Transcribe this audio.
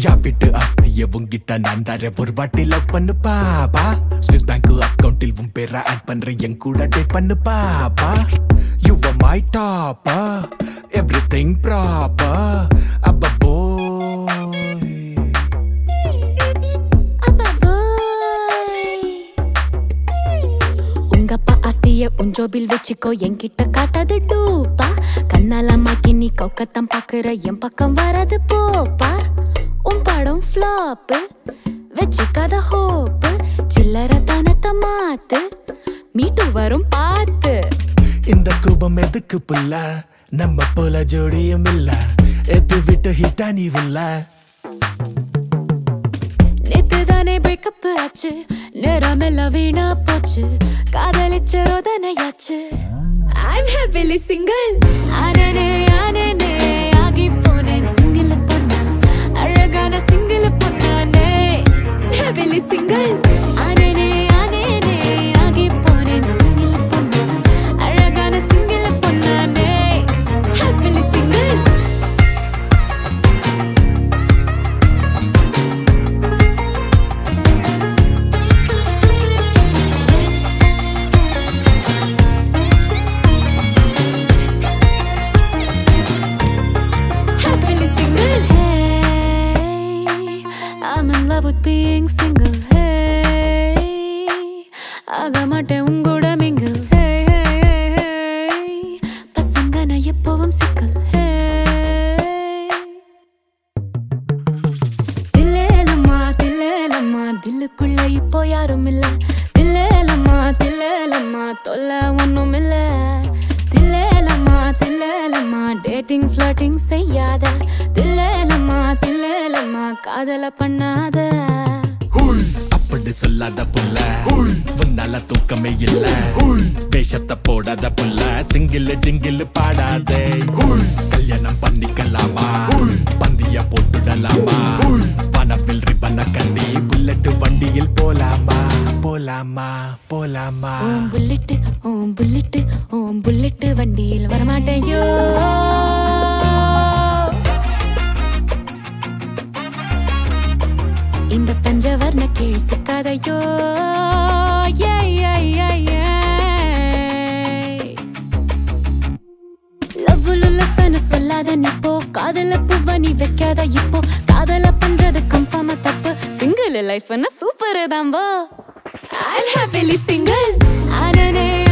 யாவிட்டு ஆஸ்திய உங்கிட்ட நான் தர ஒரு வாட்டி லவ் பண்ணு பாப்பா ஸ்விஸ் பேங்க் அக்கவுண்டில் உன் பேரை ஆட் பண்ற என் கூட டேட் பண்ணு பாப்பா You were my topper everything proper abba boy உங்கப்பா ஆஸ்திய உஞ்சோபில் வச்சுக்கோ என்கிட்ட காட்டாது டூப்பா கண்ணால மாக்கி நீ கொக்கத்தான் பாக்குற என் பக்கம் வராது போப்பா உன் படம் ஃப்ளாப் வச்சுக்காத ஹோப் சில்லற தனத்தை மாத்து மீட்டு வரும் பாத்து இந்த கூபம் எதுக்கு புல்ல நம்ம போல ஜோடியும் இல்ல எது விட்டு ஹிட்டா நீ உள்ள நேத்துதானே பிரேக்கப் ஆச்சு நேரமெல்லாம் வீணா போச்சு காதலிச்ச ரோதனையாச்சு I'm happily single ஆனனே ஆனனே ஆகி போனேன் சிங்கிள் பொண்ணா அழகான சிங்கிள் பொண்ணானே happily single ஆனனே ஆனனே ஆகி போனேன் சிங்கிள் பொண்ணா அழகான சிங்கிள் பொண்ணானே happily single I'm in love with being single. Hey, ஆகமாட்டே உங்கூட mingle. Hey, hey, hey, hey. பசங்க நான் எப்பவும் சிக்கல். Hey, தில்லேலம்மா தில்லேலம்மா தில்லுக்குள்ள இப்போ யாரும் இல்ல தில்லேலம்மா தொல்லை ஒன்னும் இல்ல தில்லேலம்மா டேட்டிங் ஃப்ளர்ட்டிங் செய்யாத தில்லேலம்மா காதல பண்ணாத அப்படி சொல்லாத புள்ள உன்னால தூக்கமே இல்ல வேஷத்தை போடாத புள்ள சிங்கிள் ஜிங்கிள் பாடாதே கல்யாணம் பண்ணிக்கலாமா பந்திய போட்டுடலாமா பணவில் ரிப்பன கட்டி புல்லட்டு வண்டியில் போலாமா போலாமா போலாமா ஓம் புல்லட்டு வண்டியில் வரமாட்டேயோ இந்த பஞ்சவர்ண கீழ் சிக்காதையோ லவ்வுலுல்லசன சொல்லாத நிப்போ காதல பூவ நீ வைக்காத இப்போ காதல பண்றது கன்ஃபார்மா தப்பு சிங்கிள் லைஃப்னா சூப்பர் தாம்போ I'm happily single ஆனனே